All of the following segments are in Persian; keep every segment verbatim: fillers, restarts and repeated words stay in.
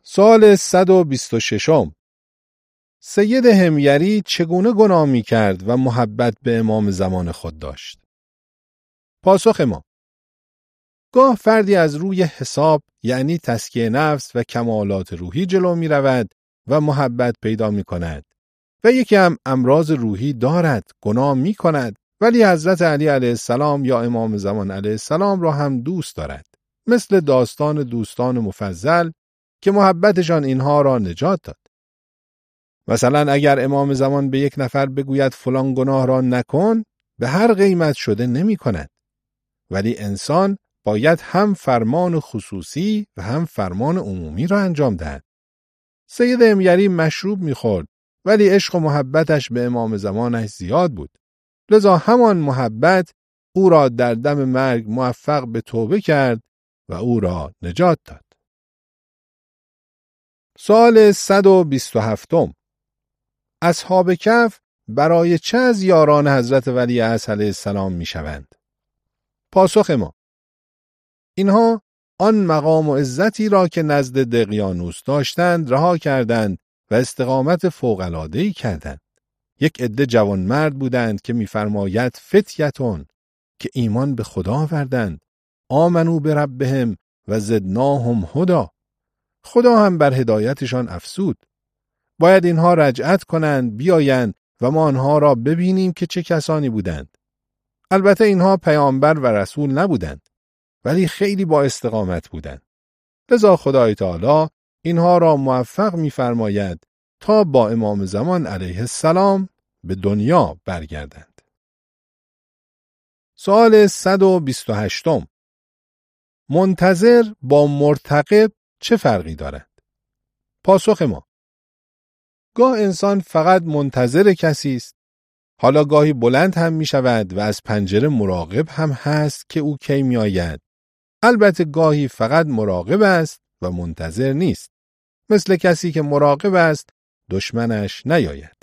سوال صد و بیست و شش. سید حمیری چگونه گناه می کرد و محبت به امام زمان خود داشت؟ پاسخ ما: گاه فردی از روی حساب یعنی تزکیه نفس و کمالات روحی جلو می رود و محبت پیدا می کند و یکی هم امراض روحی دارد، گناه می کند، ولی حضرت علی علیه السلام یا امام زمان علیه السلام را هم دوست دارد، مثل داستان دوستان مفضل که محبتشان اینها را نجات داد. مثلا اگر امام زمان به یک نفر بگوید فلان گناه را نکن، به هر قیمت شده نمی کند. ولی انسان باید هم فرمان خصوصی و هم فرمان عمومی را انجام دهد. سید حمیری مشروب می‌خورد، ولی عشق و محبتش به امام زمانش زیاد بود. لذا همان محبت او را در دم مرگ موفق به توبه کرد و او را نجات داد. سوال صد و بیست و هفت. اصحاب کهف برای چه از یاران حضرت ولیعصر علیه السلام می شوند؟ پاسخ ما: اینها آن مقام و عزتی را که نزد دقیانوس داشتند رها کردند و استقامت فوق‌العاده‌ای کردند. یک عده جوانمرد بودند که می‌فرماید فتیتون که ایمان به خدا آوردند، آمنو بربهم و زدناهم هدی. خدا هم بر هدایتشان افزود. باید اینها رجعت کنند، بیایند و ما آنها را ببینیم که چه کسانی بودند. البته اینها پیامبر و رسول نبودند، ولی خیلی با استقامت بودند. لذا خدای تعالی اینها را موفق می‌فرماید تا با امام زمان علیه السلام به دنیا برگردند. سوال صد و بیست و هشت. منتظر با مرتقب چه فرقی دارد؟ پاسخ ما: گاه انسان فقط منتظر کسی است، حالا گاهی بلند هم می شود و از پنجره مراقب هم هست که او کی می آید. البته گاهی فقط مراقب است و منتظر نیست، مثل کسی که مراقب است دشمنش نیاید.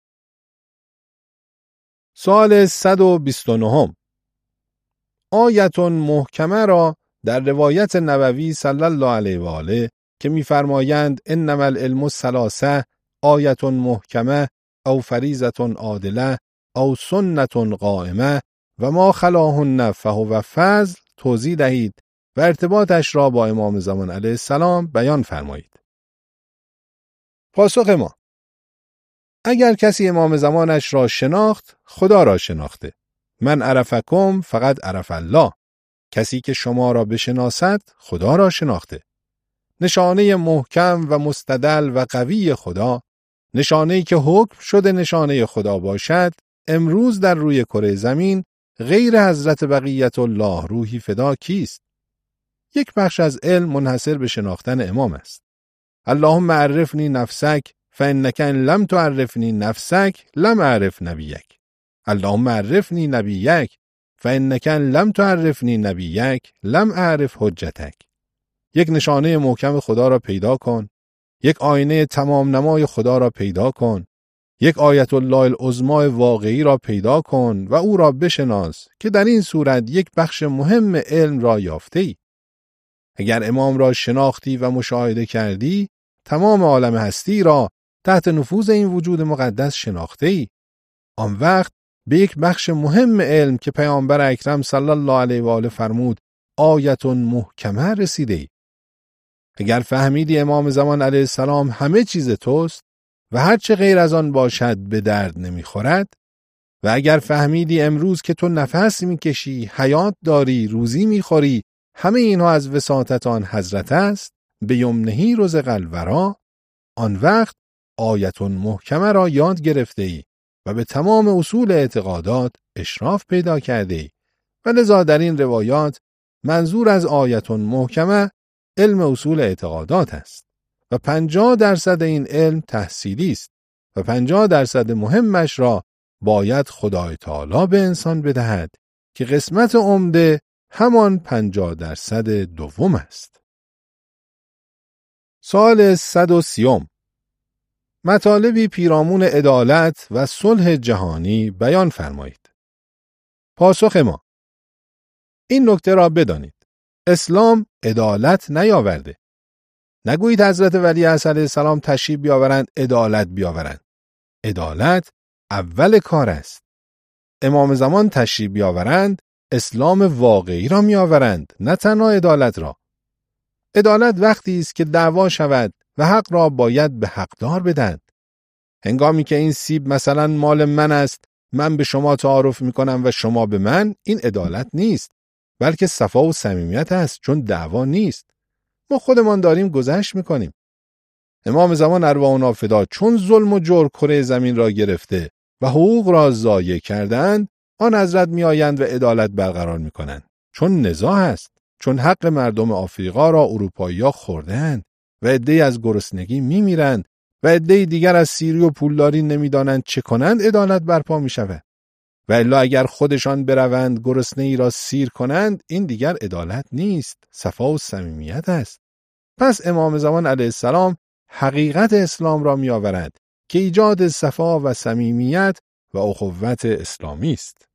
سوال صد و بیست و نه. آیت محکمه را در روایت نبوی صلی الله علیه و آله که می‌فرمایند انما العلم الثلاثه آیت محکمه او فریضه عادله او سنت قائمه و ما خلاهن فهو فضل توضیح دهید و ارتباطش را با امام زمان علیه السلام بیان فرمایید. پاسخ ما: اگر کسی امام زمانش را شناخت، خدا را شناخته. من عرفکم فقط عرف الله. کسی که شما را بشناسد، خدا را شناخته. نشانه محکم و مستدل و قوی خدا، نشانه‌ای که حکم شده نشانه خدا باشد، امروز در روی کره زمین غیر حضرت بقیت الله روحی فدا کیست؟ یک بخش از علم منحصر به شناختن امام است. اللهم عرفنی نفسک فانک ان لم تعرفنی نفسک لم اعرف نبیک. اللهم عرفنی نبیک فانک ان لم تعرفنی نبیک لم اعرف حجتک. یک نشانه محکم خدا را پیدا کن، یک آینه تمام نمای خدا را پیدا کن، یک آیت الله العظمی واقعی را پیدا کن و او را بشناس که در این صورت یک بخش مهم علم را یافته ای. اگر امام را شناختی و مشاهده کردی، تمام عالم هستی را تحت نفوذ این وجود مقدس شناخته ای. آن وقت به یک بخش مهم علم که پیامبر اکرم صلی الله علیه و آله فرمود آیت محکمه رسیده ای. اگر فهمیدی امام زمان علیه السلام همه چیز توست و هر چه غیر از آن باشد به درد نمیخورد، و اگر فهمیدی امروز که تو نفس میکشی، حیات داری، روزی میخوری، همه اینها از وساطت آن حضرت است، به یمنهی رزق الورا، آن وقت آیت محکمه را یاد گرفته ای و به تمام اصول اعتقادات اشراف پیدا کرده ای و لذا در این روایات منظور از آیت محکمه علم اصول اعتقادات است و پنجاه درصد این علم تحصیلی است و پنجاه درصد مهمش را باید خدای تعالی به انسان بدهد که قسمت عمده همان پنجاه درصد دوم است. سوال صد و سی. مطالبی پیرامون عدالت و صلح جهانی بیان فرمایید. پاسخ ما: این نکته را بدانید، اسلام عدالت نیاورده. نگویید حضرت ولی عصر علیه السلام تشریف بیاورند عدالت بیاورند. عدالت اول کار است. امام زمان تشریف بیاورند اسلام واقعی را میآورند، نه تنها عدالت را. عدالت وقتی است که دعوا شود و حق را باید به حقدار بدهند. هنگامی که این سیب مثلا مال من است، من به شما تعارف میکنم و شما به من، این عدالت نیست، بلکه صفا و صمیمیت است، چون دعوا نیست. ما خودمان داریم گذشت میکنیم. امام زمان ارواحنا فدا چون ظلم و جور کره زمین را گرفته و حقوق را ضایع کردند، آن حضرت میآیند و عدالت برقرار میکنند. چون نزاع است، چون حق مردم آفریقا را اروپایی‌ها خورده‌اند و عده‌ای از گرسنگی میمیرند و عده‌ای دیگر از سیری و پولداری نمیدانند چه کنند، عدالت برپا میشود. و الا اگر خودشان بروند گرسنه‌ای را سیر کنند، این دیگر عدالت نیست، صفا و صمیمیت است. پس امام زمان علیه السلام حقیقت اسلام را میآورد که ایجاد صفا و صمیمیت و اخوت اسلامی است.